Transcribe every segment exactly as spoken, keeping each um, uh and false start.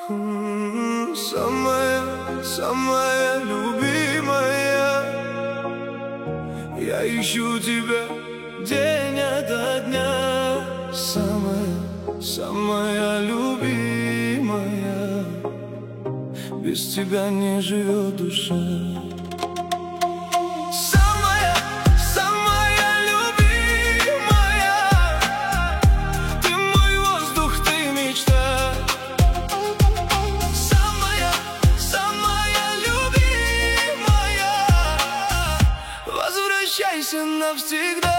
Самая, самая любимая, я ищу тебя день ото дня. Самая, самая любимая, без тебя не живет душа. Возвращайся навсегда.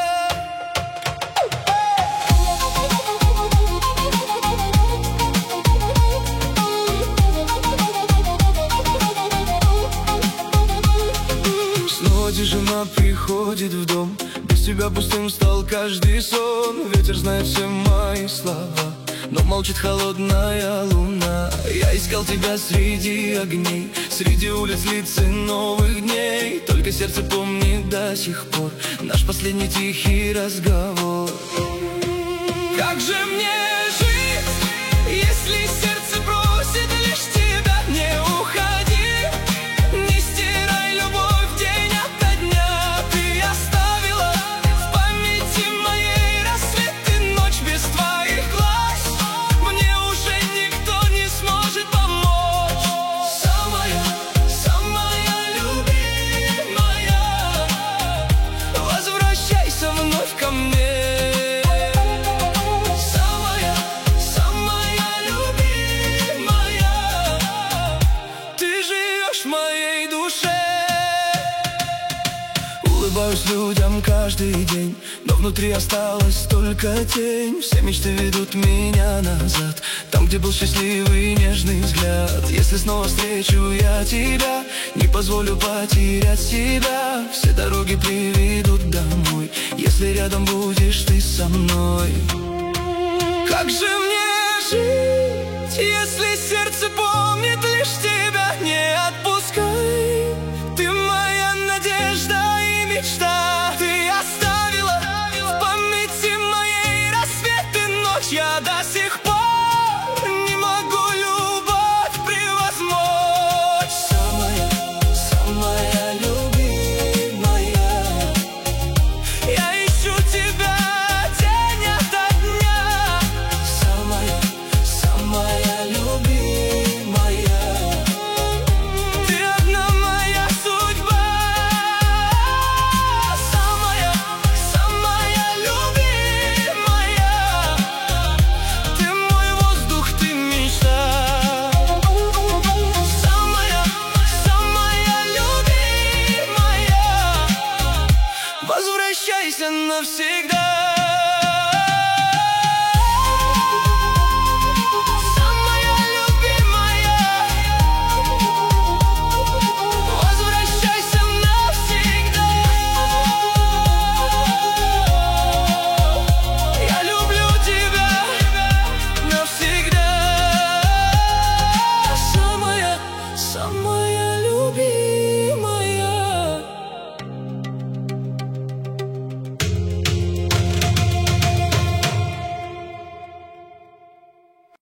Снова тишина приходит в дом. Без тебя пустым стал каждый сон. Ветер знает все мои слова, но молчит холодная луна. Я искал тебя среди огней, среди улиц, лиц и новых дней. Только сердце помнит до сих пор наш последний тихий разговор. Как же мне жить, если сердце просит лишь тебя? Не уходи, не стирай любовь день ото дня. Ты оставила в памяти моей рассвет и ночь без твоих глаз. Мне уже никто не сможет помочь. Самая, самая любимая, возвращайся вновь ко мне. В моей душе улыбаюсь людям каждый день, но внутри осталась только тень. Все мечты ведут меня назад, там, где был счастливый нежный взгляд. Если снова встречу я тебя, не позволю потерять себя. Все дороги приведут домой, если рядом будешь ты со мной. Как же мне жить, если сердце помнит лишь тебя? Не отпускай, ты моя надежда и мечта. Ты оставила в памяти моей рассвет и ночь. Я до сих пор не могу любовь превозмочь. Самая, самая любимая, я ищу тебя день ото дня. Самая, самая любимая, ты одна моя судьба. Самая, самая любимая, ты мой воздух, ты мечта. Самая, самая любимая, возвращайся навсегда.